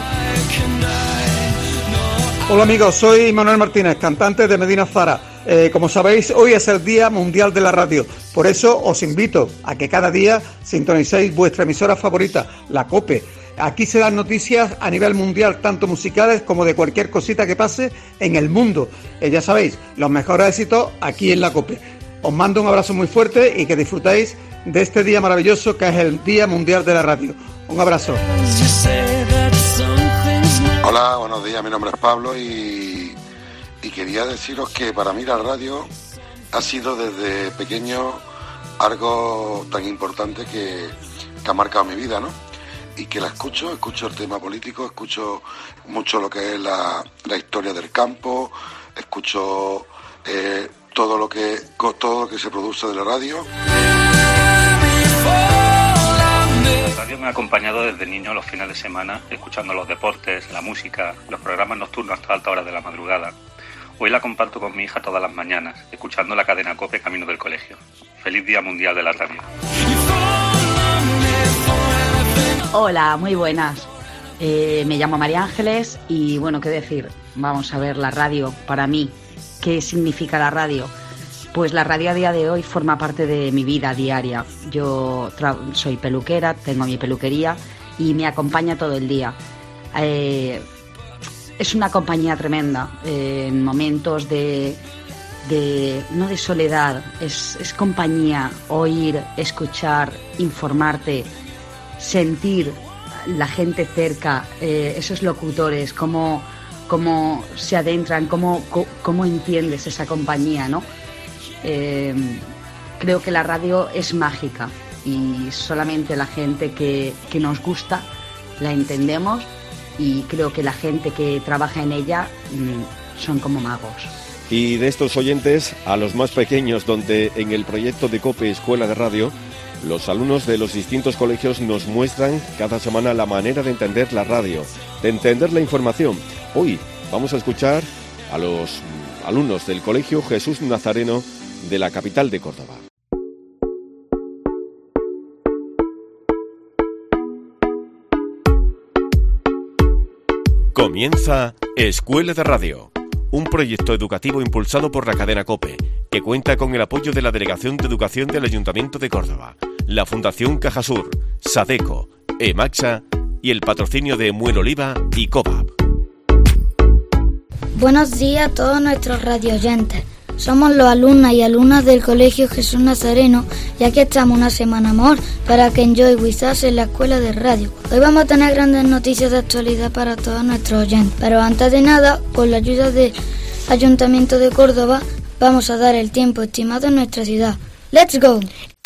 Hola amigos, soy Manuel Martínez, cantante de Medina Zara. Eh, como sabéis, hoy es el Día Mundial de la Radio. Por eso os invito a que cada día sintonicéis vuestra emisora favorita, la COPE. Aquí se dan noticias a nivel mundial, tanto musicales como de cualquier cosita que pase en el mundo. Eh, ya sabéis, los mejores éxitos aquí en la COPE. Os mando un abrazo muy fuerte y que disfrutéis de este día maravilloso que es el Día Mundial de la Radio. Un abrazo. Hola, buenos días, mi nombre es Pablo y, y quería deciros que para mí la radio ha sido desde pequeño algo tan importante que, que ha marcado mi vida, ¿no? Y que la escucho, escucho el tema político, escucho mucho lo que es la, la historia del campo, escucho eh, todo lo que todo lo que se produce de la radio. La radio me ha acompañado desde niño los fines de semana, escuchando los deportes, la música, los programas nocturnos hasta alta hora de la madrugada. Hoy la comparto con mi hija todas las mañanas, escuchando la cadena COPE camino del colegio. Feliz Día Mundial de la Radio. Hola, muy buenas. Eh, me llamo María Ángeles y bueno, qué decir, vamos a ver la radio para mí. ¿Qué significa la radio? Pues la radio a día de hoy forma parte de mi vida diaria. Yo tra- soy peluquera, tengo mi peluquería y me acompaña todo el día. Eh, es una compañía tremenda eh, en momentos de, de no de soledad, es, es compañía, oír, escuchar, informarte, sentir la gente cerca, eh, esos locutores, cómo, cómo se adentran, cómo, cómo entiendes esa compañía, ¿no? Eh, creo que la radio es mágica y solamente la gente que, que nos gusta la entendemos y creo que la gente que trabaja en ella mmm, son como magos. Y de estos oyentes a los más pequeños, donde en el proyecto de COPE Escuela de Radio los alumnos de los distintos colegios nos muestran cada semana la manera de entender la radio, de entender la información. Hoy vamos a escuchar a los alumnos del Colegio Jesús Nazareno de la capital de Córdoba. Comienza Escuela de Radio, un proyecto educativo impulsado por la cadena COPE, que cuenta con el apoyo de la Delegación de Educación del Ayuntamiento de Córdoba, la Fundación Cajasur, Sadeco, Emaxa y el patrocinio de Muel Oliva y Cobab. Buenos días a todos nuestros radioyentes. Somos los alumnos y alumnas del Colegio Jesús Nazareno y aquí estamos una semana más para que Enjoy With Us en la Escuela de Radio. Hoy vamos a tener grandes noticias de actualidad para todos nuestros oyentes, pero antes de nada, con la ayuda del Ayuntamiento de Córdoba, Vamos a dar el tiempo estimado en nuestra ciudad. ¡Let's go!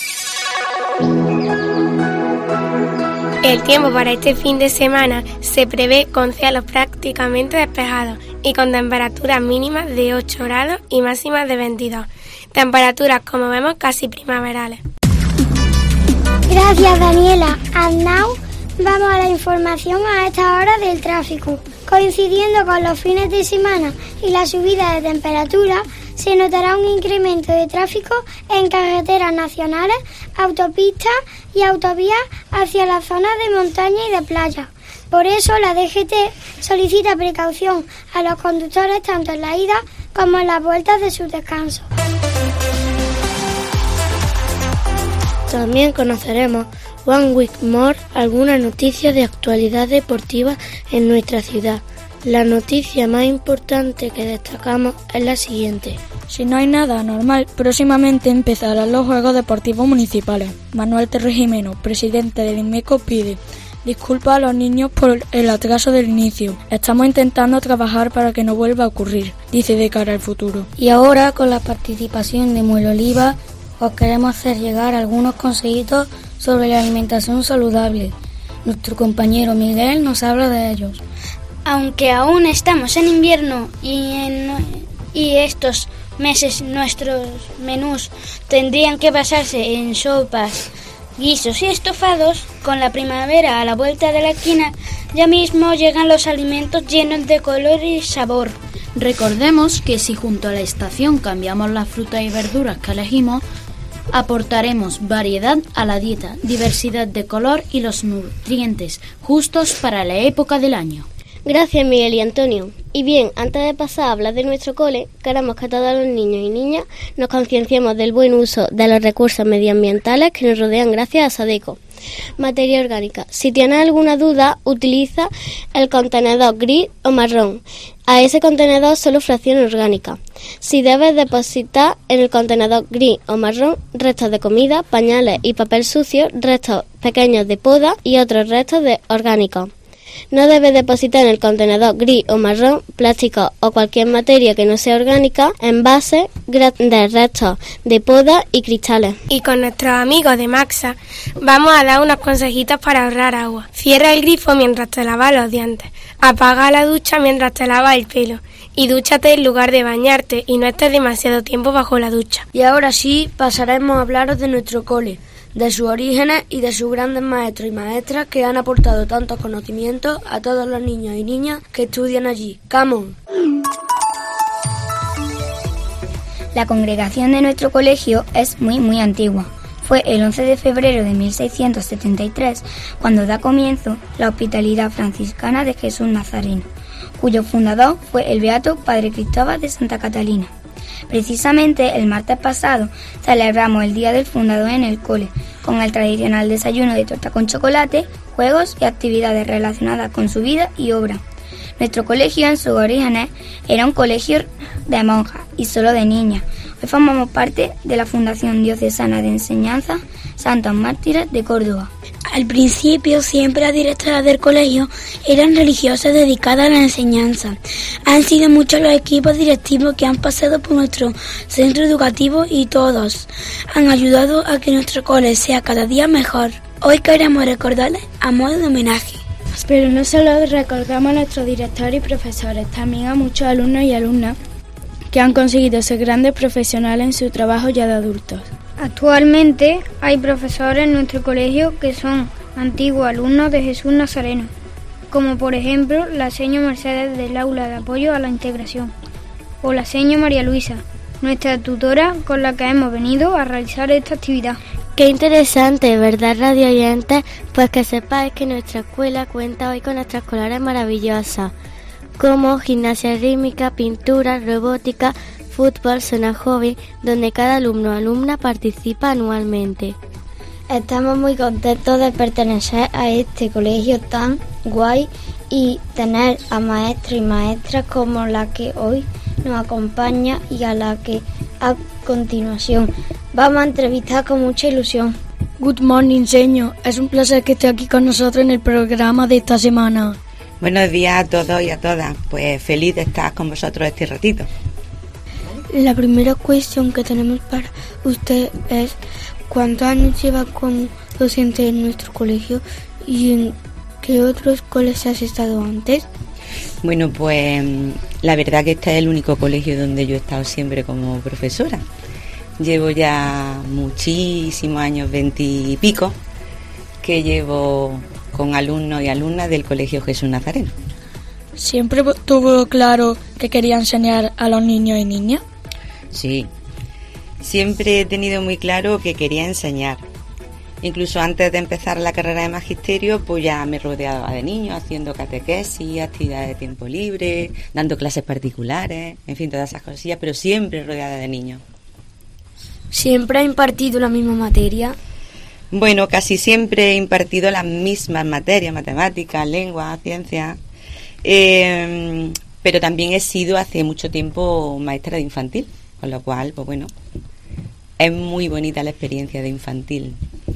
El tiempo para este fin de semana se prevé con cielos prácticamente despejados y con temperaturas mínimas de ocho grados y máximas de veintidós. Temperaturas, como vemos, casi primaverales. Gracias, Daniela. And now, vamos a la información a esta hora del tráfico. Coincidiendo con los fines de semana y la subida de temperatura, se notará un incremento de tráfico en carreteras nacionales, autopistas y autovías hacia las zonas de montaña y de playa. Por eso la D G T solicita precaución a los conductores tanto en la ida como en las vueltas de sus descansos. También conoceremos One Week More algunas noticias de actualidad deportiva en nuestra ciudad. La noticia más importante que destacamos es la siguiente. Si no hay nada anormal, próximamente empezarán los Juegos Deportivos Municipales. Manuel Terregimeno, presidente del INMECO, pide disculpas a los niños por el atraso del inicio. Estamos intentando trabajar para que no vuelva a ocurrir, dice de cara al futuro. Y ahora, con la participación de Muelo Oliva, os queremos hacer llegar algunos consejitos sobre la alimentación saludable. Nuestro compañero Miguel nos habla de ellos. Aunque aún estamos en invierno y, en, y estos meses nuestros menús tendrían que basarse en sopas, guisos y estofados, con la primavera a la vuelta de la esquina, ya mismo llegan los alimentos llenos de color y sabor. Recordemos que si junto a la estación cambiamos las frutas y verduras que elegimos, aportaremos variedad a la dieta, diversidad de color y los nutrientes justos para la época del año. Gracias, Miguel y Antonio. Y bien, antes de pasar a hablar de nuestro cole, queremos que todos los niños y niñas nos concienciemos del buen uso de los recursos medioambientales que nos rodean gracias a Sadeco. Materia orgánica. Si tienes alguna duda, utiliza el contenedor gris o marrón. A ese contenedor solo fracción orgánica. Si debes depositar en el contenedor gris o marrón restos de comida, pañales y papel sucio, restos pequeños de poda y otros restos de orgánicos. No debes depositar en el contenedor gris o marrón plástico o cualquier materia que no sea orgánica, envases, de restos de poda y cristales. Y con nuestros amigos de Maxa vamos a dar unos consejitos para ahorrar agua. Cierra el grifo mientras te lavas los dientes. Apaga la ducha mientras te lavas el pelo. Y dúchate en lugar de bañarte y no estés demasiado tiempo bajo la ducha. Y ahora sí pasaremos a hablaros de nuestro cole, de sus orígenes y de sus grandes maestros y maestras que han aportado tantos conocimientos a todos los niños y niñas que estudian allí. ¡Come on! La congregación de nuestro colegio es muy muy antigua. Fue el once de febrero de mil seiscientos setenta y tres cuando da comienzo la hospitalidad franciscana de Jesús Nazareno, cuyo fundador fue el beato Padre Cristóbal de Santa Catalina. Precisamente el martes pasado celebramos el día del fundador en el cole, con el tradicional desayuno de torta con chocolate, juegos y actividades relacionadas con su vida y obra. Nuestro colegio en sus orígenes era un colegio de monjas y solo de niñas. Hoy formamos parte de la Fundación Diocesana de Enseñanza Santos Mártires de Córdoba. Al principio, siempre las directoras del colegio eran religiosas dedicadas a la enseñanza. Han sido muchos los equipos directivos que han pasado por nuestro centro educativo y todos han ayudado a que nuestro cole sea cada día mejor. Hoy queremos recordarles a modo de homenaje. Pero no solo recordamos a nuestros directores y profesores, también a muchos alumnos y alumnas que han conseguido ser grandes profesionales en su trabajo ya de adultos. Actualmente hay profesores en nuestro colegio que son antiguos alumnos de Jesús Nazareno, como por ejemplo la señora Mercedes del aula de apoyo a la integración, o la señora María Luisa, nuestra tutora con la que hemos venido a realizar esta actividad. Qué interesante, ¿verdad, radio oyentes? Pues que sepáis que nuestra escuela cuenta hoy con extraescolares maravillosas, como gimnasia rítmica, pintura, robótica, fútbol, zona joven, donde cada alumno o alumna participa anualmente. Estamos muy contentos de pertenecer a este colegio tan guay y tener a maestros y maestras como la que hoy nos acompaña y a la que a continuación vamos a entrevistar con mucha ilusión. Good morning, señor. Es un placer que esté aquí con nosotros en el programa de esta semana. Buenos días a todos y a todas. Pues feliz de estar con vosotros este ratito. La primera cuestión que tenemos para usted es ¿cuántos años lleva como docente en nuestro colegio y en qué otros colegios has estado antes? Bueno, pues la verdad que este es el único colegio donde yo he estado siempre como profesora. Llevo ya muchísimos años, veintipico, que llevo con alumnos y alumnas del Colegio Jesús Nazareno. ¿Siempre tuvo claro que quería enseñar a los niños y niñas? Sí, siempre he tenido muy claro que quería enseñar. Incluso antes de empezar la carrera de magisterio, pues ya me rodeaba de niños, haciendo catequesis, actividades de tiempo libre, dando clases particulares, en fin, todas esas cosillas, pero siempre rodeada de niños. ¿Siempre ha impartido la misma materia? Bueno, casi siempre he impartido las mismas materias, matemáticas, lengua, ciencia, eh, pero también he sido hace mucho tiempo maestra de infantil, con lo cual, pues bueno, es muy bonita la experiencia de infantil.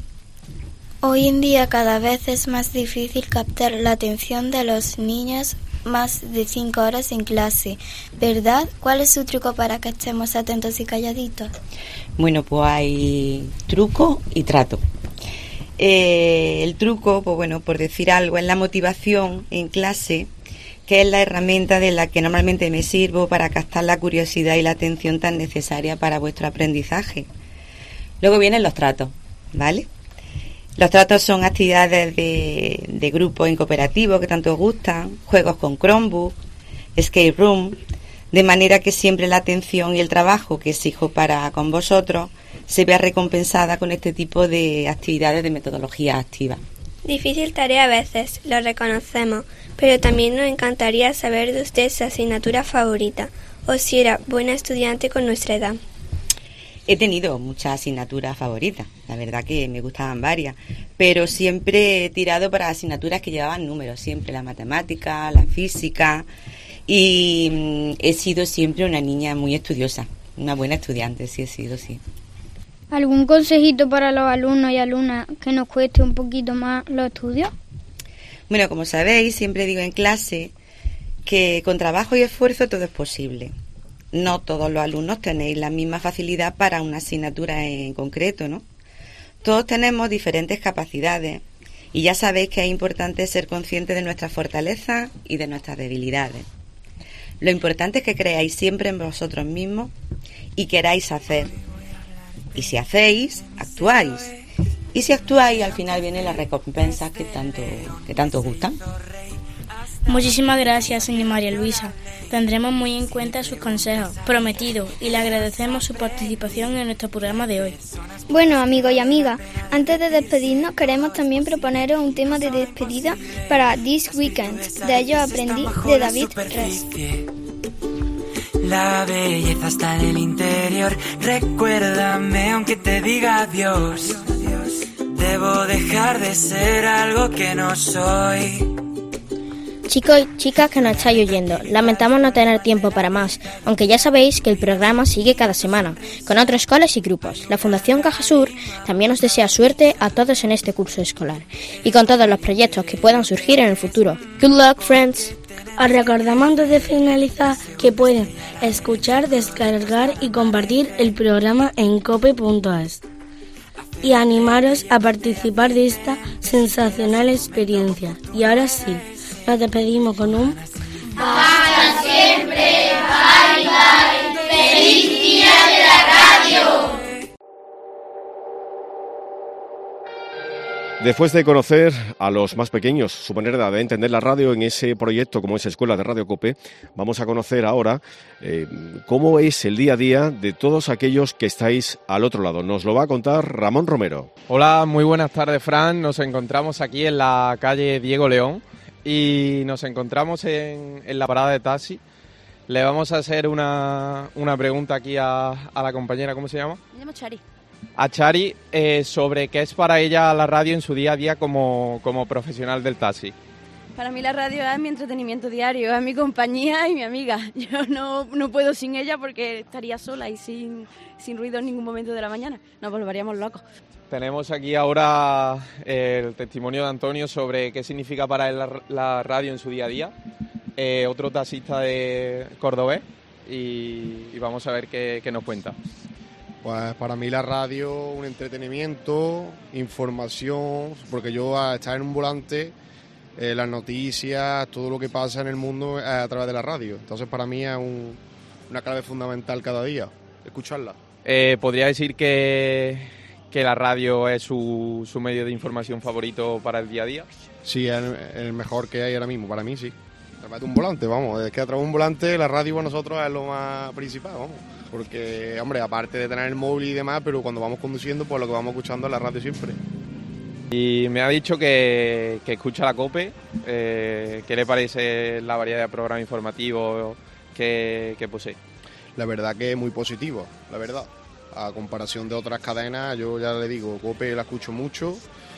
Hoy en día cada vez es más difícil captar la atención de los niños más de cinco horas en clase, ¿verdad? ¿Cuál es su truco para que estemos atentos y calladitos? Bueno, pues hay truco y trato. Eh, el truco, pues bueno, por decir algo, es la motivación en clase, que es la herramienta de la que normalmente me sirvo para captar la curiosidad y la atención tan necesaria para vuestro aprendizaje. Luego vienen los tratos, ¿vale? Los tratos son actividades de, de grupo en cooperativo que tanto os gustan, juegos con Chromebook, escape room, de manera que siempre la atención y el trabajo que exijo para con vosotros se vea recompensada con este tipo de actividades de metodología activa. Difícil tarea a veces, lo reconocemos, pero también nos encantaría saber de usted su asignatura favorita, o si era buena estudiante con nuestra edad. He tenido muchas asignaturas favoritas, la verdad que me gustaban varias, pero siempre he tirado para asignaturas que llevaban números, siempre la matemática, la física, y mm, he sido siempre una niña muy estudiosa, una buena estudiante, sí he sido, sí. ¿Algún consejito para los alumnos y alumnas que nos cueste un poquito más los estudios? Bueno, como sabéis, siempre digo en clase que con trabajo y esfuerzo todo es posible. No todos los alumnos tenéis la misma facilidad para una asignatura en concreto, ¿no? Todos tenemos diferentes capacidades y ya sabéis que es importante ser conscientes de nuestras fortalezas y de nuestras debilidades. Lo importante es que creáis siempre en vosotros mismos y queráis hacer. Y si hacéis, actuáis. Y si actuáis, al final vienen las recompensas que tanto, que tanto os gustan. Muchísimas gracias, señora María Luisa. Tendremos muy en cuenta sus consejos, prometido, y le agradecemos su participación en nuestro programa de hoy. Bueno, amigos y amigas, antes de despedirnos queremos también proponeros un tema de despedida para This Weekend. De ello aprendí de David Res. La belleza está en el interior. Recuérdame aunque te diga adiós. Debo dejar de ser algo que no soy. Chicos y chicas que nos estáis oyendo, lamentamos no tener tiempo para más, aunque ya sabéis que el programa sigue cada semana, con otras escuelas y grupos. La Fundación Cajasur también os desea suerte a todos en este curso escolar, y con todos los proyectos que puedan surgir en el futuro. Good luck, friends. Os recordamos antes de finalizar que pueden escuchar, descargar y compartir el programa en cope punto es. Y animaros a participar de esta sensacional experiencia. Y ahora sí, nos despedimos con un ¡Hasta siempre! ¡Bye, bye! ¡Feliz día de la radio! Después de conocer a los más pequeños, su manera de entender la radio en ese proyecto como es Escuela de Radio Cope, vamos a conocer ahora eh, cómo es el día a día de todos aquellos que estáis al otro lado. Nos lo va a contar Ramón Romero. Hola, muy buenas tardes, Fran. Nos encontramos aquí en la calle Diego León y nos encontramos en, en la parada de taxi. Le vamos a hacer una, una pregunta aquí a, a la compañera, ¿cómo se llama? Me llamo Chari. A Chari, eh, sobre qué es para ella la radio en su día a día como, como profesional del taxi. Para mí la radio es mi entretenimiento diario, es mi compañía y mi amiga. Yo no, no puedo sin ella porque estaría sola y sin, sin ruido en ningún momento de la mañana. Nos volveríamos locos. Tenemos aquí ahora el testimonio de Antonio sobre qué significa para él la, la radio en su día a día. Eh, otro taxista de cordobés. y, y vamos a ver qué, qué nos cuenta. Pues para mí la radio, un entretenimiento, información, porque yo al estar en un volante, eh, las noticias, todo lo que pasa en el mundo es a través de la radio. Entonces para mí es un, una clave fundamental cada día, escucharla. Eh, ¿Podría decir que, que la radio es su, su medio de información favorito para el día a día? Sí, es el, el mejor que hay ahora mismo, para mí sí. A través de un volante, vamos, es que a través de un volante la radio para nosotros es lo más principal, vamos. Porque, hombre, aparte de tener el móvil y demás, pero cuando vamos conduciendo, pues lo que vamos escuchando es la radio siempre. Y me ha dicho que, que escucha la COPE. Eh, ¿Qué le parece la variedad de programas informativos que, que posee? La verdad que es muy positivo, la verdad. A comparación de otras cadenas, yo ya le digo, COPE la escucho mucho.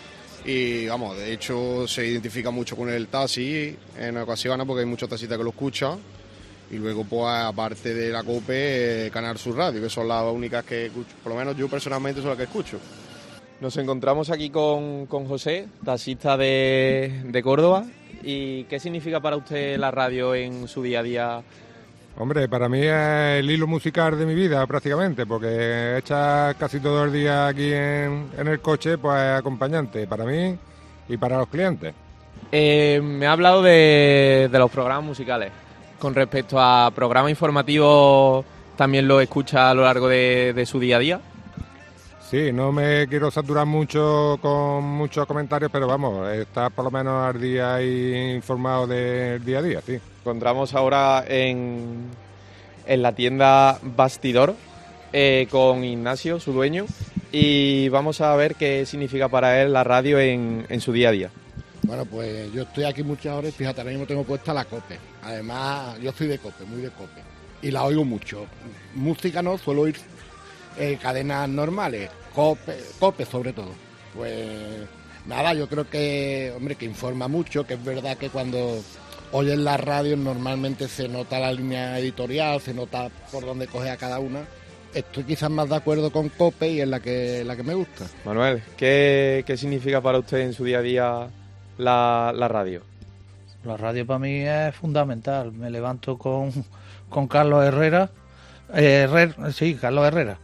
Y, vamos, de hecho se identifica mucho con el taxi en ocasiones, porque hay muchos taxistas que lo escuchan. Y luego, pues, aparte de la COPE, eh, Canal Sur Radio, que son las únicas que escucho. Por lo menos yo personalmente son las que escucho. Nos encontramos aquí con, con José, taxista de, de Córdoba. ¿Y qué significa para usted la radio en su día a día? Hombre, para mí es el hilo musical de mi vida prácticamente, porque echar casi todo el día aquí en, en el coche, pues es acompañante para mí y para los clientes. Eh, me ha hablado de, de los programas musicales. Con respecto a programas informativos, ¿también lo escucha a lo largo de, de su día a día? Sí, no me quiero saturar mucho con muchos comentarios, pero vamos, está por lo menos al día y informado del día a día, sí. Encontramos ahora en, en la tienda Bastidor eh, con Ignacio, su dueño, y vamos a ver qué significa para él la radio en, en su día a día. Bueno, pues yo estoy aquí muchas horas, fíjate, ahora mismo tengo puesta la COPE. Además, yo soy de COPE, muy de COPE. Y la oigo mucho. Música no, suelo oír eh, cadenas normales, COPE, COPE sobre todo. Pues nada, yo creo que, hombre, que informa mucho, que es verdad que cuando oyes la radio normalmente se nota la línea editorial, se nota por dónde coge a cada una. Estoy quizás más de acuerdo con COPE y es la que, la que me gusta. Manuel, ¿qué, qué significa para usted en su día a día La, la radio? La radio para mí es fundamental. Me levanto con, con Carlos Herrera, eh, Herrera, sí, Carlos Herrera,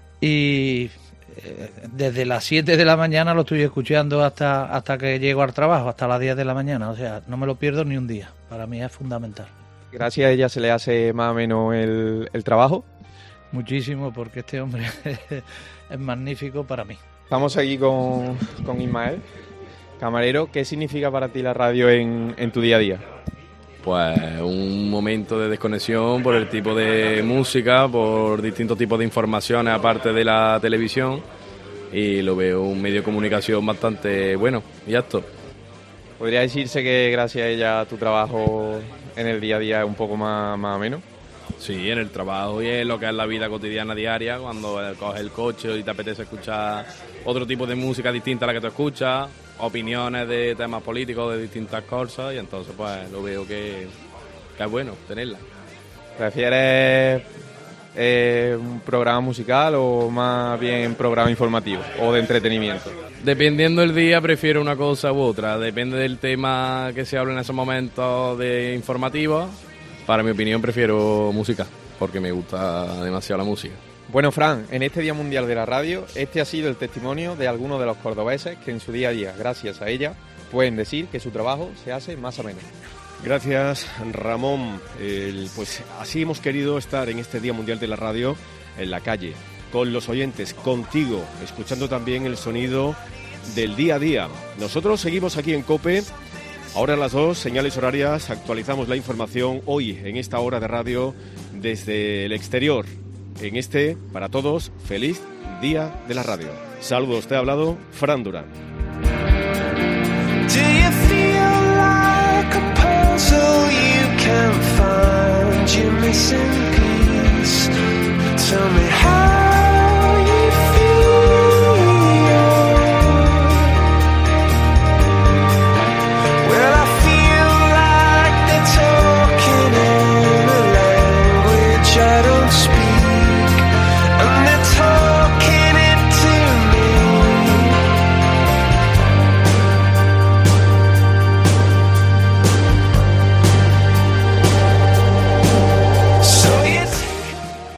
y eh, desde las siete de la mañana lo estoy escuchando hasta hasta que llego al trabajo, hasta las diez de la mañana. O sea, no me lo pierdo ni un día. Para mí es fundamental. Gracias a ella se le hace más o menos el, el trabajo. Muchísimo, porque este hombre es magnífico para mí. Estamos aquí con, con Ismael. Camarero, ¿qué significa para ti la radio en, en tu día a día? Pues un momento de desconexión por el tipo de música, por distintos tipos de informaciones aparte de la televisión, y lo veo un medio de comunicación bastante bueno y apto. ¿Podría decirse que gracias a ella tu trabajo en el día a día es un poco más, más ameno? Sí, en el trabajo y en lo que es la vida cotidiana diaria, cuando coges el coche y te apetece escuchar otro tipo de música distinta a la que tú escuchas, opiniones de temas políticos, de distintas cosas, y entonces pues lo veo que, que es bueno tenerla. ¿Prefieres eh, un programa musical o más bien programa informativo o de entretenimiento? Dependiendo del día prefiero una cosa u otra, depende del tema que se hable en esos momentos de informativos. Para mi opinión prefiero música, porque me gusta demasiado la música. Bueno, Fran, en este Día Mundial de la Radio, este ha sido el testimonio de algunos de los cordobeses que en su día a día, gracias a ella, pueden decir que su trabajo se hace más ameno. Gracias, Ramón. El, pues así hemos querido estar en este Día Mundial de la Radio, en la calle, con los oyentes, contigo, escuchando también el sonido del día a día. Nosotros seguimos aquí en COPE. Ahora a las dos, señales horarias, actualizamos la información hoy en esta hora de radio desde el exterior. En este, para todos, feliz Día de la Radio. Saludos, te ha hablado Fran Durán.